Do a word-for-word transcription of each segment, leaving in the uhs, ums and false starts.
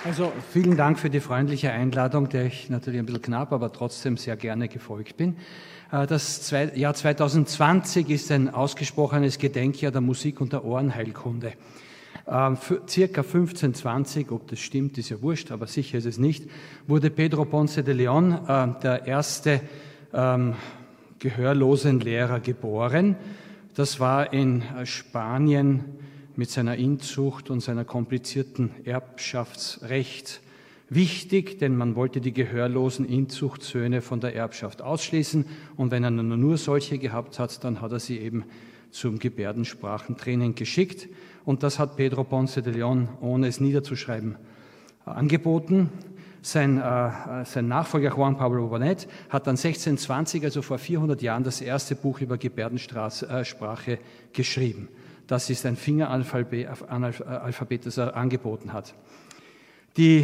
Also vielen Dank für die freundliche Einladung, der ich natürlich ein bisschen knapp, aber trotzdem sehr gerne gefolgt bin. Das Jahr zweitausendzwanzig ist ein ausgesprochenes Gedenkjahr der Musik- und der Ohrenheilkunde. Circa fünfzehn zwanzig, ob das stimmt, ist ja wurscht, aber sicher ist es nicht, wurde Pedro Ponce de León, der erste ähm, Gehörlosenlehrer, geboren. Das war in Spanien mit seiner Inzucht und seiner komplizierten Erbschaftsrecht wichtig, denn man wollte die gehörlosen Inzuchtsöhne von der Erbschaft ausschließen, und wenn er nur solche gehabt hat, dann hat er sie eben zum Gebärdensprachentraining geschickt, und das hat Pedro Ponce de León, ohne es niederzuschreiben, angeboten. Sein, äh, sein Nachfolger Juan Pablo Bonet hat dann sechzehnhundertzwanzig, also vor vierhundert Jahren, das erste Buch über Gebärdensprache äh, geschrieben. Das ist ein Fingeralphabet, das er angeboten hat. Die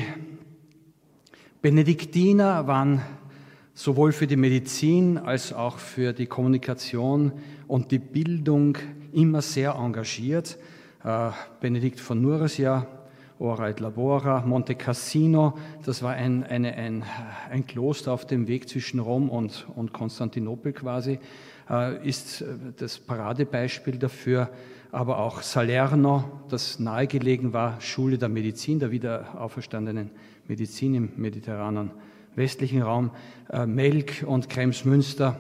Benediktiner waren sowohl für die Medizin als auch für die Kommunikation und die Bildung immer sehr engagiert. Äh, Benedikt von Nursia, Ora et Labora, Monte Cassino, das war ein, eine, ein, ein Kloster auf dem Weg zwischen Rom und, und Konstantinopel quasi, äh, ist das Paradebeispiel dafür. Aber auch Salerno, das nahegelegen war, Schule der Medizin, der wieder auferstandenen Medizin im mediterranen westlichen Raum, äh, Melk und Kremsmünster,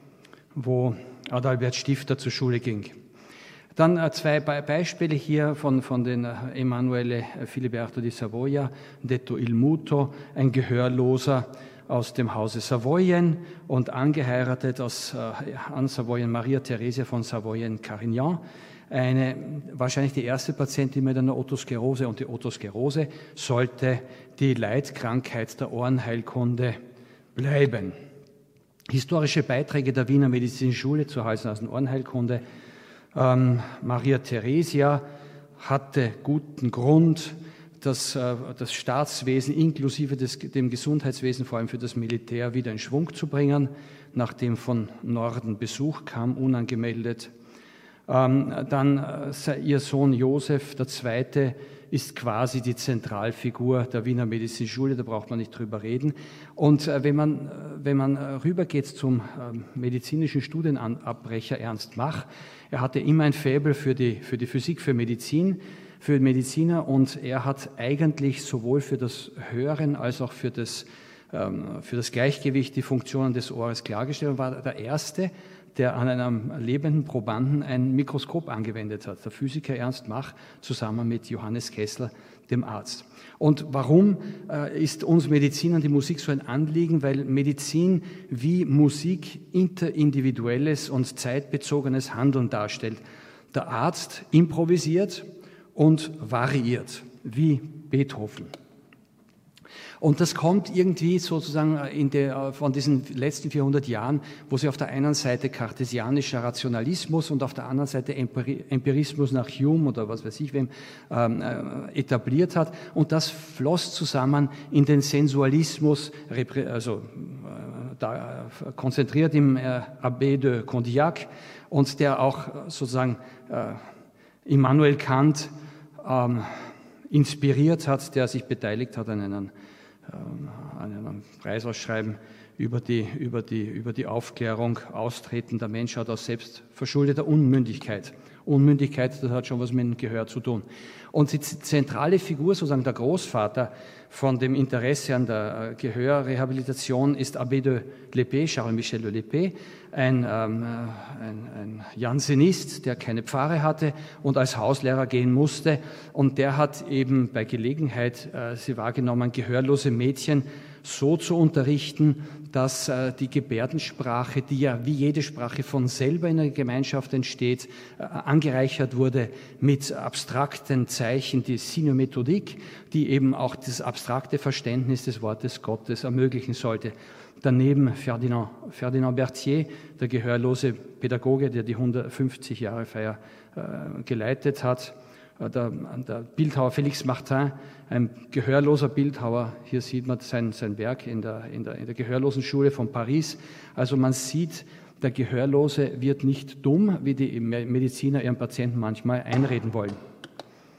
wo Adalbert Stifter zur Schule ging. Dann äh, zwei Be Beispiele hier von, von den äh, Emanuele Filiberto di Savoia, detto il Muto, ein Gehörloser aus dem Hause Savoyen und angeheiratet aus, äh, an Savoyen Maria Theresia von Savoyen-Carignan. Eine, wahrscheinlich die erste Patientin mit einer Otosklerose, und die Otosklerose sollte die Leitkrankheit der Ohrenheilkunde bleiben. Historische Beiträge der Wiener Medizinischen Schule zur Hals-Nasen-Ohrenheilkunde. Ähm, Maria Theresia hatte guten Grund, das, äh, das Staatswesen inklusive des, dem Gesundheitswesen, vor allem für das Militär, wieder in Schwung zu bringen, nachdem von Norden Besuch kam, unangemeldet. Ähm, dann äh, ihr Sohn Josef der Zweite ist quasi die Zentralfigur der Wiener Medizinischen Schule, da braucht man nicht drüber reden. Und äh, wenn man, wenn man rübergeht zum äh, medizinischen Studienabbrecher Ernst Mach, er hatte immer ein Faible für die, für die Physik, für Medizin, für Mediziner, und er hat eigentlich sowohl für das Hören als auch für das, ähm, für das Gleichgewicht die Funktionen des Ohres klargestellt und war der Erste, der an einem lebenden Probanden ein Mikroskop angewendet hat, der Physiker Ernst Mach zusammen mit Johannes Kessler, dem Arzt. Und warum äh, ist uns Medizinern die Musik so ein Anliegen? Weil Medizin wie Musik interindividuelles und zeitbezogenes Handeln darstellt. Der Arzt improvisiert und variiert, wie Beethoven. Und das kommt irgendwie sozusagen in der, von diesen letzten vierhundert Jahren, wo sie auf der einen Seite kartesianischer Rationalismus und auf der anderen Seite Empirismus nach Hume oder was weiß ich wem ähm, etabliert hat. Und das floss zusammen in den Sensualismus, also äh, da, konzentriert im äh, Abbé de Condillac, und der auch sozusagen äh, Immanuel Kant ähm, inspiriert hat, der sich beteiligt hat an einem an einem Preisausschreiben über die, über, die, über die Aufklärung, Austreten der Menschheit aus selbstverschuldeter Unmündigkeit. Unmündigkeit, das hat schon was mit dem Gehör zu tun. Und die zentrale Figur, sozusagen der Großvater von dem Interesse an der Gehörrehabilitation, ist Abbé de Lépée, Charles-Michel de Lépée, ein, ähm, ein, ein Jansenist, der keine Pfarre hatte und als Hauslehrer gehen musste. Und der hat eben bei Gelegenheit äh, sie wahrgenommen, gehörlose Mädchen so zu unterrichten, dass äh, die Gebärdensprache, die ja wie jede Sprache von selber in einer Gemeinschaft entsteht, äh, angereichert wurde mit abstrakten Zeichen, die Siniomethodik, die eben auch das abstrakte Verständnis des Wortes Gottes ermöglichen sollte. Daneben Ferdinand, Ferdinand Berthier, der gehörlose Pädagoge, der die hundertfünfzig-Jahre-Feier äh, geleitet hat. Der, der Bildhauer Félix Martin, ein gehörloser Bildhauer, hier sieht man sein, sein Werk in der, in, der, in der Gehörlosenschule von Paris. Also man sieht, der Gehörlose wird nicht dumm, wie die Mediziner ihren Patienten manchmal einreden wollen.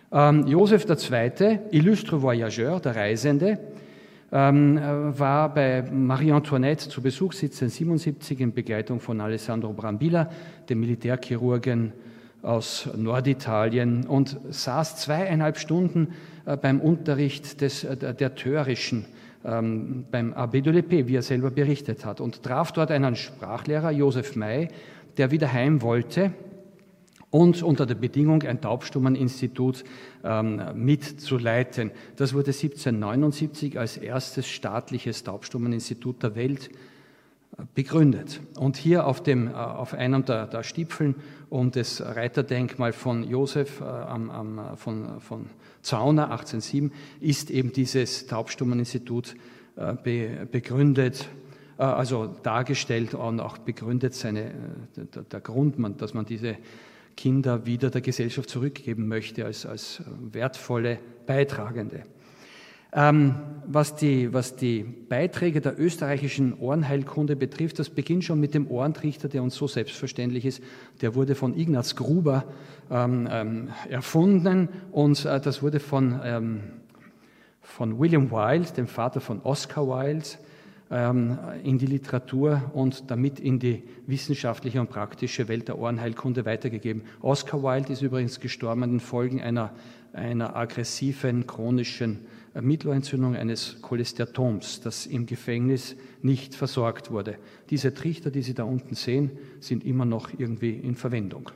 Ähm, Joseph der Zweite, illustre voyageur, der Reisende, ähm, war bei Marie Antoinette zu Besuch, siebzehnhundertsiebenundsiebzig in Begleitung von Alessandro Brambilla, dem Militärchirurgen aus Norditalien, und saß zweieinhalb Stunden äh, beim Unterricht des, äh, der Theurischen, ähm, beim Abbé de l'Épée, wie er selber berichtet hat, und traf dort einen Sprachlehrer, Joseph May, der wieder heim wollte und unter der Bedingung, ein Taubstummeninstitut ähm, mitzuleiten. Das wurde siebzehnhundertneunundsiebzig als erstes staatliches Taubstummeninstitut der Welt äh, begründet. Und hier auf, dem, äh, auf einem der, der Stipfeln um das Reiterdenkmal von Joseph äh, am, am, von, von Zauner achtzehnhundertsieben ist eben dieses Taubstummeninstitut äh, be, begründet, äh, also dargestellt und auch begründet seine, äh, der, der Grund, man, dass man diese Kinder wieder der Gesellschaft zurückgeben möchte als, als wertvolle Beitragende. Ähm, was, die, was die Beiträge der österreichischen Ohrenheilkunde betrifft, das beginnt schon mit dem Ohrentrichter, der uns so selbstverständlich ist. Der wurde von Ignaz Gruber ähm, ähm, erfunden, und äh, das wurde von, ähm, von William Wilde, dem Vater von Oscar Wilde, in die Literatur und damit in die wissenschaftliche und praktische Welt der Ohrenheilkunde weitergegeben. Oscar Wilde ist übrigens gestorben an den Folgen einer, einer aggressiven, chronischen Mittelohrentzündung, eines Cholesteratoms, das im Gefängnis nicht versorgt wurde. Diese Trichter, die Sie da unten sehen, sind immer noch irgendwie in Verwendung.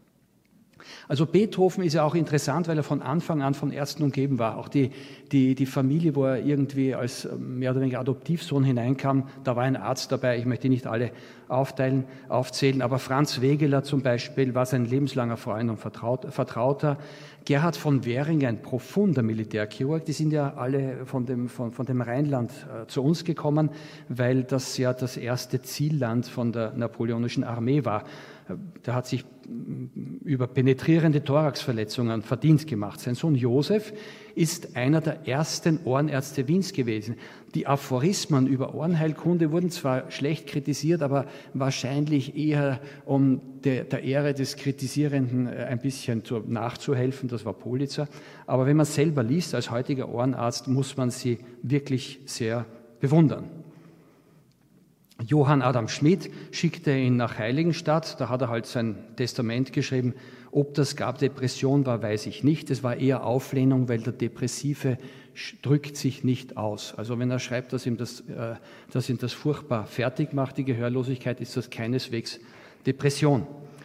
Also Beethoven ist ja auch interessant, weil er von Anfang an von Ärzten umgeben war. Auch die, die, die Familie, wo er irgendwie als mehr oder weniger Adoptivsohn hineinkam, da war ein Arzt dabei. Ich möchte nicht alle aufteilen, aufzählen, aber Franz Wegeler zum Beispiel war sein lebenslanger Freund und Vertrauter. Gerhard von Währing, ein profunder Militärchirurg, die sind ja alle von dem, von, von dem Rheinland äh, zu uns gekommen, weil das ja das erste Zielland von der napoleonischen Armee war. Der hat sich über penetrierende Thoraxverletzungen verdient gemacht. Sein Sohn Josef ist einer der ersten Ohrenärzte Wiens gewesen. Die Aphorismen über Ohrenheilkunde wurden zwar schlecht kritisiert, aber wahrscheinlich eher um der, der Ehre des Kritisierenden ein bisschen zu, nachzuhelfen. Das war Politzer. Aber wenn man selber liest, als heutiger Ohrenarzt, muss man sie wirklich sehr bewundern. Johann Adam Schmidt schickte ihn nach Heiligenstadt, da hat er halt sein Testament geschrieben. Ob das gab Depression war, weiß ich nicht. Es war eher Auflehnung, weil der Depressive drückt sich nicht aus. Also wenn er schreibt, dass ihm das, äh, dass ihm das furchtbar fertig macht, die Gehörlosigkeit, ist das keineswegs Depression.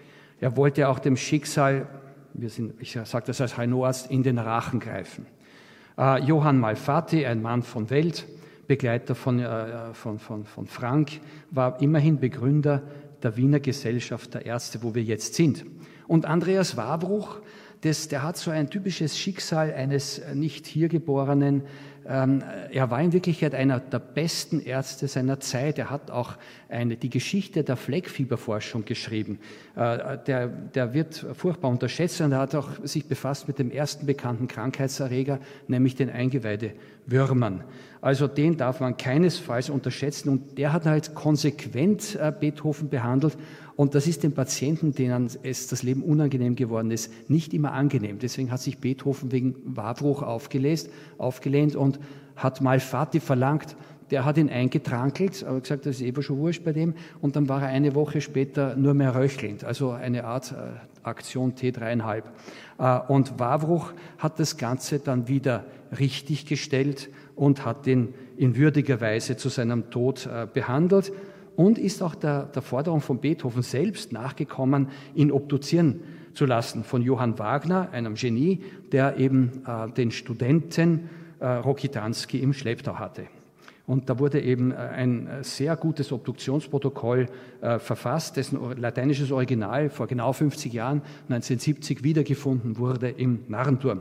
Er wollte auch dem Schicksal, wir sind, ich sage das als Heilnoarzt, in den Rachen greifen. Äh, Johann Malfatti, ein Mann von Welt, Begleiter von, äh, von, von, von Frank, war immerhin Begründer der Wiener Gesellschaft der Ärzte, wo wir jetzt sind. Und Andreas Wawruch, das, der hat so ein typisches Schicksal eines nicht hier Geborenen. Ähm, er war in Wirklichkeit einer der besten Ärzte seiner Zeit. Er hat auch eine, die Geschichte der Fleckfieberforschung geschrieben. Äh, der, der wird furchtbar unterschätzt, und er hat auch sich befasst mit dem ersten bekannten Krankheitserreger, nämlich den Eingeweidewürmern. Also den darf man keinesfalls unterschätzen, und der hat halt konsequent äh, Beethoven behandelt, und das ist den Patienten, denen es das Leben unangenehm geworden ist, nicht immer angenehm. Deswegen hat sich Beethoven wegen Wawruch aufgelehnt, aufgelehnt und hat Malfatti verlangt. Der hat ihn eingetrankelt, aber gesagt, das ist eben schon wurscht bei dem, und dann war er eine Woche später nur mehr röchelnd, also eine Art äh, Aktion T drei Komma fünf. Äh, und Wawruch hat das Ganze dann wieder richtig gestellt und hat ihn in würdiger Weise zu seinem Tod äh, behandelt und ist auch der, der Forderung von Beethoven selbst nachgekommen, ihn obduzieren zu lassen von Johann Wagner, einem Genie, der eben äh, den Studenten äh, Rokitansky im Schlepptau hatte. Und da wurde eben ein sehr gutes Obduktionsprotokoll äh, verfasst, dessen lateinisches Original vor genau fünfzig Jahren, neunzehnhundertsiebzig, wiedergefunden wurde im Narrenturm.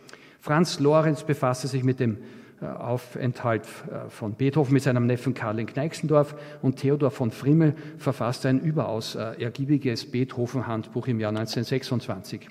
Franz Lorenz befasste sich mit dem äh, Aufenthalt äh, von Beethoven mit seinem Neffen Karl in Kneixendorf, und Theodor von Frimmel verfasste ein überaus äh, ergiebiges Beethoven-Handbuch im Jahr neunzehnhundertsechsundzwanzig.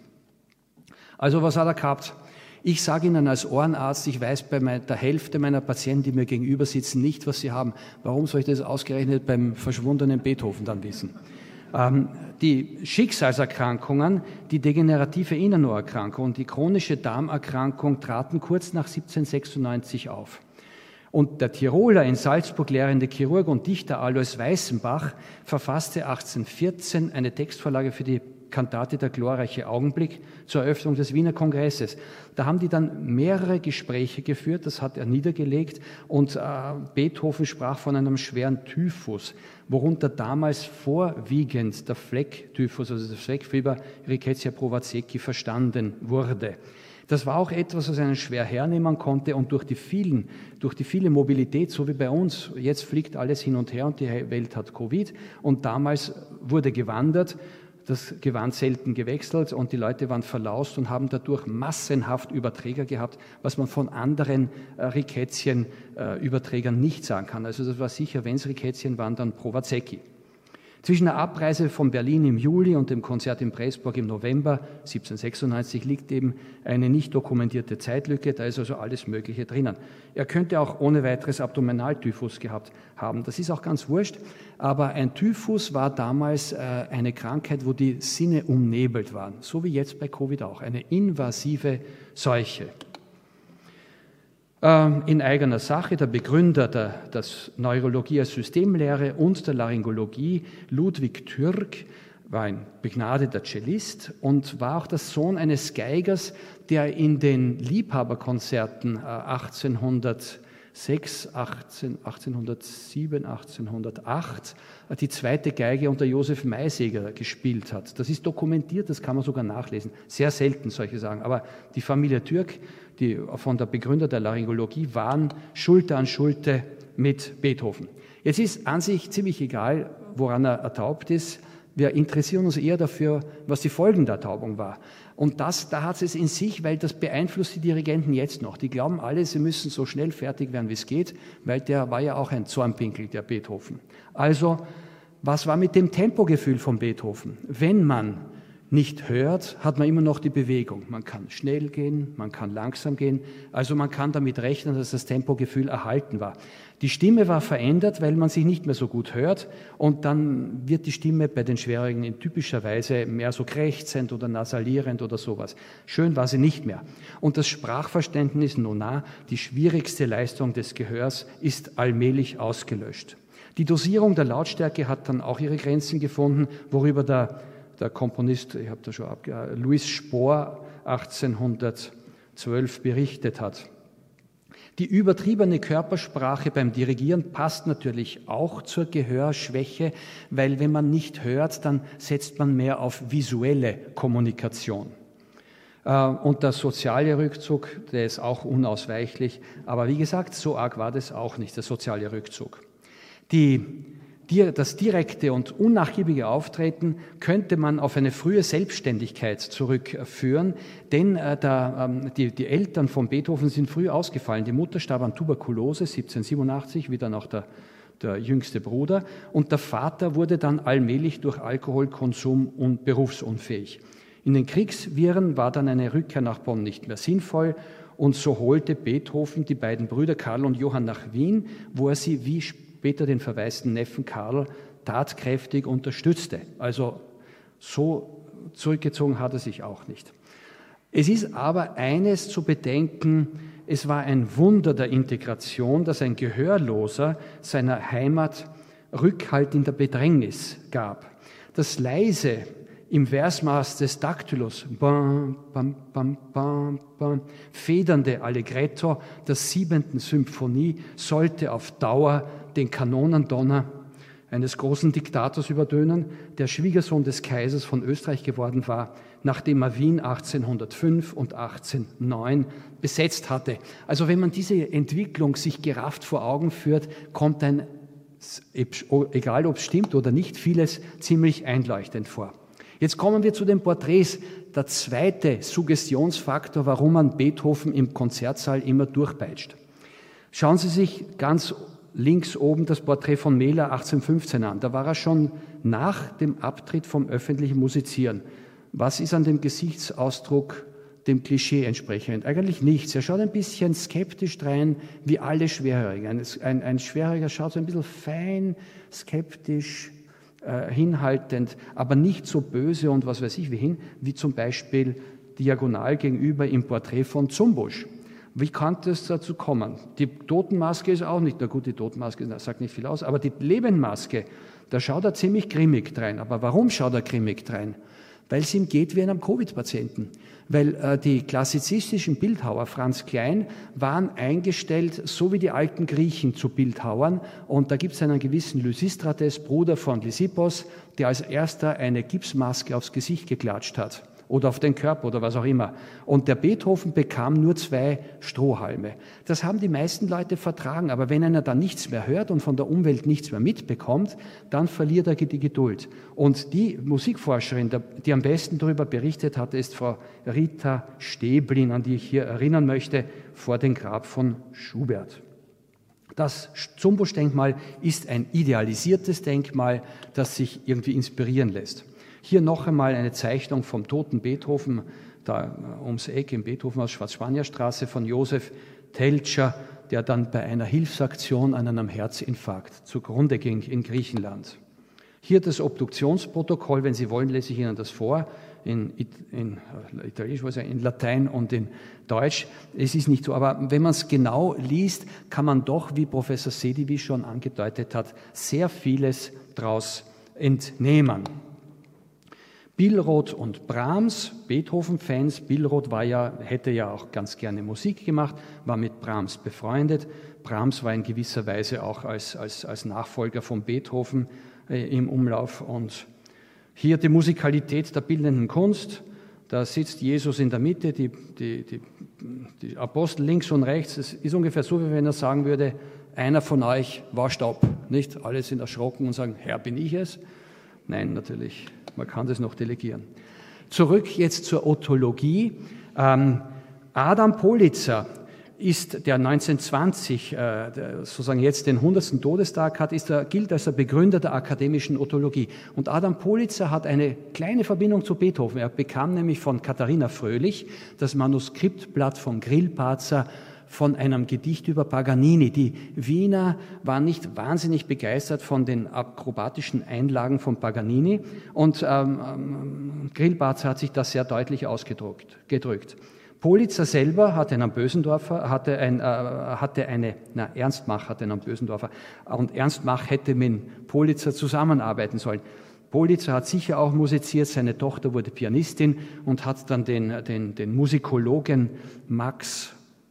Also was hat er gehabt? Ich sage Ihnen als Ohrenarzt, ich weiß bei der Hälfte meiner Patienten, die mir gegenüber sitzen, nicht, was sie haben. Warum soll ich das ausgerechnet beim verschwundenen Beethoven dann wissen? Ähm, die Schicksalserkrankungen, die degenerative Innenohrerkrankung und die chronische Darmerkrankung traten kurz nach siebzehnhundertsechsundneunzig auf. Und der Tiroler, in Salzburg lehrende Chirurg und Dichter Alois Weißenbach verfasste achtzehnhundertvierzehn eine Textvorlage für die Kantate Der glorreiche Augenblick zur Eröffnung des Wiener Kongresses. Da haben die dann mehrere Gespräche geführt, das hat er niedergelegt, und äh, Beethoven sprach von einem schweren Typhus, worunter damals vorwiegend der Flecktyphus, also das Fleckfieber Rickettsia prowazeki, verstanden wurde. Das war auch etwas, was einen schwer hernehmen konnte, und durch die vielen, durch die viele Mobilität, so wie bei uns, jetzt fliegt alles hin und her und die Welt hat Covid, und damals wurde gewandert, das Gewand selten gewechselt und die Leute waren verlaust und haben dadurch massenhaft Überträger gehabt, was man von anderen äh, Rickettschen-Überträgern äh, nicht sagen kann. Also das war sicher, wenn es Rickettschen waren, dann Prowazeki. Zwischen der Abreise von Berlin im Juli und dem Konzert in Pressburg im November siebzehnhundertsechsundneunzig liegt eben eine nicht dokumentierte Zeitlücke, da ist also alles Mögliche drinnen. Er könnte auch ohne weiteres Abdominaltyphus gehabt haben, das ist auch ganz wurscht, aber ein Typhus war damals äh, eine Krankheit, wo die Sinne umnebelt waren, so wie jetzt bei Covid auch, eine invasive Seuche. In eigener Sache, der Begründer der, der Neurologie als Systemlehre und der Laryngologie, Ludwig Türk, war ein begnadeter Cellist und war auch der Sohn eines Geigers, der in den Liebhaberkonzerten achtzehnhundertsechs, achtzehnhundertsieben, achtzehnhundertacht die zweite Geige unter Josef Maiseger gespielt hat. Das ist dokumentiert, das kann man sogar nachlesen. Sehr selten solche Sachen. Aber die Familie Türk, die von der Begründer der Laryngologie, waren Schulter an Schulter mit Beethoven. Jetzt ist an sich ziemlich egal, woran er ertaubt ist. Wir interessieren uns eher dafür, was die Folgen der Ertaubung war. Und das, da hat es in sich, weil das beeinflusst die Dirigenten jetzt noch. Die glauben alle, sie müssen so schnell fertig werden, wie es geht, weil der war ja auch ein Zornpinkel, der Beethoven. Also, was war mit dem Tempogefühl von Beethoven? Wenn man nicht hört, hat man immer noch die Bewegung. Man kann schnell gehen, man kann langsam gehen. Also man kann damit rechnen, dass das Tempogefühl erhalten war. Die Stimme war verändert, weil man sich nicht mehr so gut hört. Und dann wird die Stimme bei den Schwerhörigen in typischer Weise mehr so krächzend oder nasalierend oder sowas. Schön war sie nicht mehr. Und das Sprachverständnis, nona, die schwierigste Leistung des Gehörs, ist allmählich ausgelöscht. Die Dosierung der Lautstärke hat dann auch ihre Grenzen gefunden, worüber der Der Komponist, ich habe da schon abgehört, Louis Spohr achtzehnhundertzwölf berichtet hat. Die übertriebene Körpersprache beim Dirigieren passt natürlich auch zur Gehörschwäche, weil wenn man nicht hört, dann setzt man mehr auf visuelle Kommunikation. Und der soziale Rückzug, der ist auch unausweichlich, aber wie gesagt, so arg war das auch nicht, der soziale Rückzug. Die Das direkte und unnachgiebige Auftreten könnte man auf eine frühe Selbstständigkeit zurückführen, denn äh, der, ähm, die, die Eltern von Beethoven sind früh ausgefallen. Die Mutter starb an Tuberkulose siebzehnhundertsiebenundachtzig, wie dann auch der, der jüngste Bruder, und der Vater wurde dann allmählich durch Alkoholkonsum und berufsunfähig. In den Kriegswirren war dann eine Rückkehr nach Bonn nicht mehr sinnvoll, und so holte Beethoven die beiden Brüder Karl und Johann nach Wien, wo er sie wie später den verwaisten Neffen Karl tatkräftig unterstützte. Also so zurückgezogen hat er sich auch nicht. Es ist aber eines zu bedenken, es war ein Wunder der Integration, dass ein Gehörloser seiner Heimat Rückhalt in der Bedrängnis gab. Das leise im Versmaß des Daktylus, bam, bam, bam, bam, bam, federnde Allegretto der siebenten Symphonie sollte auf Dauer den Kanonendonner eines großen Diktators übertönen, der Schwiegersohn des Kaisers von Österreich geworden war, nachdem er Wien achtzehnhundertfünf und achtzehnhundertneun besetzt hatte. Also wenn man diese Entwicklung sich gerafft vor Augen führt, kommt ein, egal ob es stimmt oder nicht, vieles ziemlich einleuchtend vor. Jetzt kommen wir zu den Porträts. Der zweite Suggestionsfaktor, warum man Beethoven im Konzertsaal immer durchpeitscht. Schauen Sie sich ganz links oben das Porträt von Mähler achtzehnhundertfünfzehn an. Da war er schon nach dem Abtritt vom öffentlichen Musizieren. Was ist an dem Gesichtsausdruck dem Klischee entsprechend? Eigentlich nichts. Er schaut ein bisschen skeptisch drein, wie alle Schwerhörigen. Ein, ein, ein Schwerhöriger schaut so ein bisschen fein, skeptisch, äh, hinhaltend, aber nicht so böse und was weiß ich wie hin, wie zum Beispiel diagonal gegenüber im Porträt von Zumbusch. Wie konnte es dazu kommen? Die Totenmaske ist auch nicht, na gut, die Totenmaske sagt nicht viel aus, aber die Lebendmaske, da schaut er ziemlich grimmig drein. Aber warum schaut er grimmig drein? Weil es ihm geht wie einem Covid-Patienten. Weil äh, die klassizistischen Bildhauer, Franz Klein, waren eingestellt, so wie die alten Griechen, zu Bildhauern. Und da gibt es einen gewissen Lysistrates, Bruder von Lysippos, der als erster eine Gipsmaske aufs Gesicht geklatscht hat. Oder auf den Körper oder was auch immer. Und der Beethoven bekam nur zwei Strohhalme. Das haben die meisten Leute vertragen, aber wenn einer dann nichts mehr hört und von der Umwelt nichts mehr mitbekommt, dann verliert er die Geduld. Und die Musikforscherin, die am besten darüber berichtet hat, ist Frau Rita Stäblin, an die ich hier erinnern möchte, vor dem Grab von Schubert. Das Zumbusch-Denkmal ist ein idealisiertes Denkmal, das sich irgendwie inspirieren lässt. Hier noch einmal eine Zeichnung vom toten Beethoven, da ums Eck im Beethovenhaus Schwarzspanierstraße von Josef Telscher, der dann bei einer Hilfsaktion an einem Herzinfarkt zugrunde ging in Griechenland. Hier das Obduktionsprotokoll, wenn Sie wollen, lese ich Ihnen das vor, in, in Italienisch, also in Latein und in Deutsch. Es ist nicht so, aber wenn man es genau liest, kann man doch, wie Professor Sedivi schon angedeutet hat, sehr vieles daraus entnehmen. Billroth und Brahms, Beethoven-Fans. Billroth war ja, hätte ja auch ganz gerne Musik gemacht, war mit Brahms befreundet. Brahms war in gewisser Weise auch als, als, als Nachfolger von Beethoven äh, im Umlauf. Und hier die Musikalität der bildenden Kunst. Da sitzt Jesus in der Mitte, die, die, die, die Apostel links und rechts. Es ist ungefähr so, wie wenn er sagen würde, einer von euch wascht ab. Nicht? Alle sind erschrocken und sagen, Herr, bin ich es? Nein, natürlich. Man kann das noch delegieren. Zurück jetzt zur Otologie. Ähm, Adam Politzer ist, der neunzehnhundertzwanzig äh, der sozusagen jetzt den hundertsten Todestag hat, ist er, gilt als der Begründer der akademischen Otologie. Und Adam Politzer hat eine kleine Verbindung zu Beethoven. Er bekam nämlich von Katharina Fröhlich das Manuskriptblatt von Grillparzer von einem Gedicht über Paganini. Die Wiener waren nicht wahnsinnig begeistert von den akrobatischen Einlagen von Paganini und ähm, Grillparzer hat sich das sehr deutlich ausgedrückt. Gedrückt. Politzer selber hatte einen Bösendorfer, hatte, ein, äh, hatte eine, na, Ernst Mach hatte einen Bösendorfer und Ernst Mach hätte mit Politzer zusammenarbeiten sollen. Politzer hat sicher auch musiziert, seine Tochter wurde Pianistin und hat dann den, den, den Musikologen Max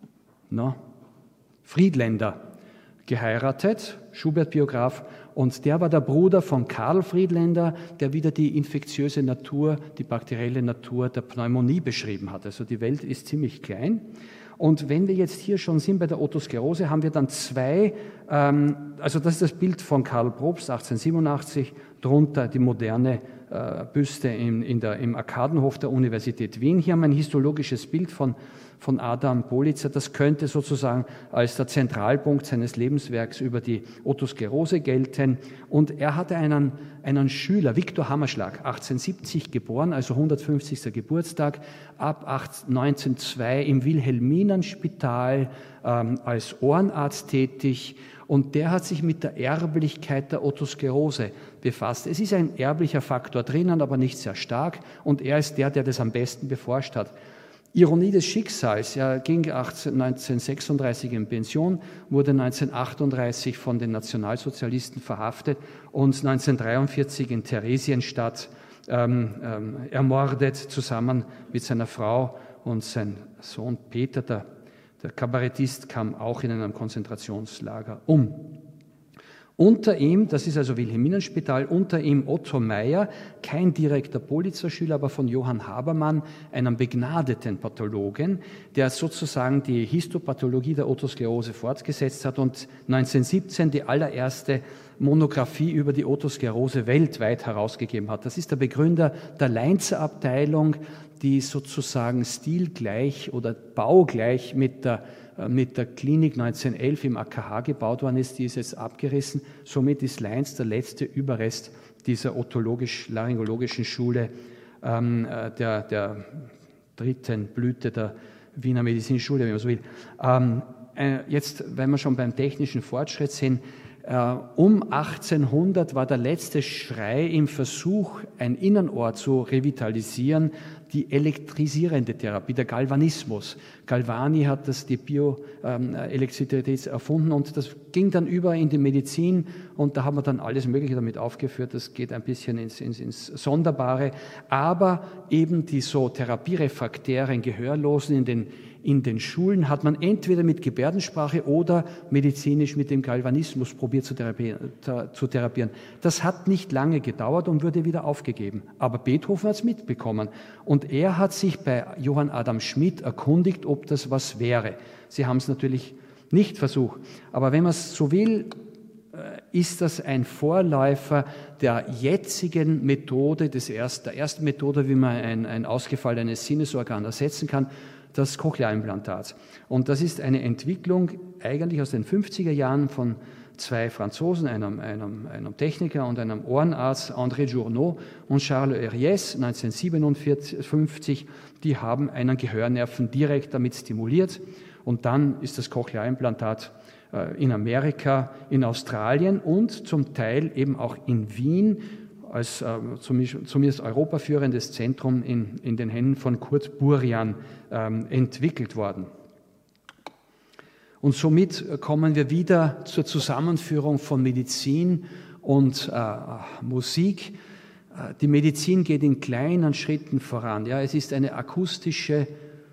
No, Friedländer geheiratet, Schubert-Biograf, und der war der Bruder von Karl Friedländer, der wieder die infektiöse Natur, die bakterielle Natur der Pneumonie beschrieben hat. Also die Welt ist ziemlich klein. Und wenn wir jetzt hier schon sind bei der Otosklerose, haben wir dann zwei, ähm, also das ist das Bild von Karl Probst, achtzehnhundertsiebenundachtzig, drunter die moderne äh, Büste in, in der, im Arkadenhof der Universität Wien. Hier haben wir ein histologisches Bild von von Adam Politzer. Das könnte sozusagen als der Zentralpunkt seines Lebenswerks über die Otosklerose gelten. Und er hatte einen, einen Schüler, Viktor Hammerschlag, achtzehnhundertsiebzig geboren, also hundertfünfzigster Geburtstag, ab neunzehnhundertzwei im Wilhelminenspital ähm, als Ohrenarzt tätig. Und der hat sich mit der Erblichkeit der Otosklerose befasst. Es ist ein erblicher Faktor drinnen, aber nicht sehr stark. Und er ist der, der das am besten beforscht hat. Ironie des Schicksals, er ging neunzehnhundertsechsunddreißig in Pension, wurde neunzehnhundertachtunddreißig von den Nationalsozialisten verhaftet und neunzehnhundertdreiundvierzig in Theresienstadt ähm, ähm, ermordet, zusammen mit seiner Frau, und sein Sohn Peter, der, der Kabarettist, kam auch in einem Konzentrationslager um. Unter ihm, das ist also Wilhelminenspital, unter ihm Otto Meyer, kein direkter Politzer-Schüler, aber von Johann Habermann, einem begnadeten Pathologen, der sozusagen die Histopathologie der Otosklerose fortgesetzt hat und neunzehnhundertsiebzehn die allererste Monographie über die Otosklerose weltweit herausgegeben hat. Das ist der Begründer der Leinzer Abteilung, die sozusagen stilgleich oder baugleich mit der mit der Klinik neunzehnhundertelf im A K H gebaut worden ist, die ist jetzt abgerissen. Somit ist Leins der letzte Überrest dieser otologisch-laryngologischen Schule ähm, der, der dritten Blüte der Wiener Medizinschule, wenn man so will. Ähm, äh, jetzt, wenn wir schon beim technischen Fortschritt sind, Um achtzehnhundert war der letzte Schrei im Versuch, ein Innenohr zu revitalisieren, die elektrisierende Therapie, der Galvanismus. Galvani hat das, die Bioelektrizität erfunden und das ging dann über in die Medizin und da haben wir dann alles Mögliche damit aufgeführt. Das geht ein bisschen ins, ins, ins Sonderbare, aber eben die so therapierefraktären Gehörlosen in den In den Schulen hat man entweder mit Gebärdensprache oder medizinisch mit dem Galvanismus probiert zu therapieren. Das hat nicht lange gedauert und wurde wieder aufgegeben. Aber Beethoven hat es mitbekommen. Und er hat sich bei Johann Adam Schmidt erkundigt, ob das was wäre. Sie haben es natürlich nicht versucht. Aber wenn man es so will, ist das ein Vorläufer der jetzigen Methode, des ersten, der ersten Methode, wie man ein, ein ausgefallenes Sinnesorgan ersetzen kann, das Cochlea-Implantat. Und das ist eine Entwicklung eigentlich aus den fünfziger Jahren von zwei Franzosen, einem, einem, einem Techniker und einem Ohrenarzt, André Journeau und Charles Herriès, neunzehnhundertsiebenundfünfzig, die haben einen Gehörnerven direkt damit stimuliert. Und dann ist das Cochlea-Implantat äh, in Amerika, in Australien und zum Teil eben auch in Wien als äh, zumindest europaführendes Zentrum in, in den Händen von Kurt Burian ähm, entwickelt worden. Und somit kommen wir wieder zur Zusammenführung von Medizin und äh, Musik. Die Medizin geht in kleinen Schritten voran. Ja, es ist eine akustische,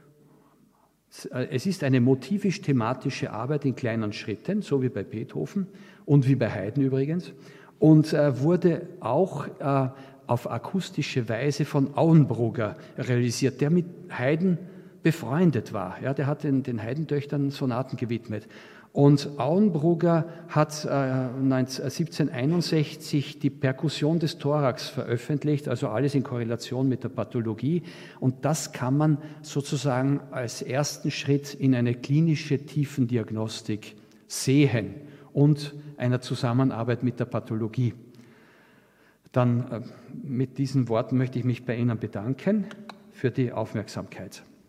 es ist eine motivisch-thematische Arbeit in kleinen Schritten, so wie bei Beethoven und wie bei Haydn übrigens. Und äh, wurde auch äh, auf akustische Weise von Auenbrugger realisiert, der mit Haydn befreundet war. Ja, der hat den, den Haydn-Töchtern Sonaten gewidmet. Und Auenbrugger hat äh, siebzehnhunderteinundsechzig die Perkussion des Thorax veröffentlicht, also alles in Korrelation mit der Pathologie. Und das kann man sozusagen als ersten Schritt in eine klinische Tiefendiagnostik sehen und einer Zusammenarbeit mit der Pathologie. Dann äh, mit diesen Worten möchte ich mich bei Ihnen bedanken für die Aufmerksamkeit.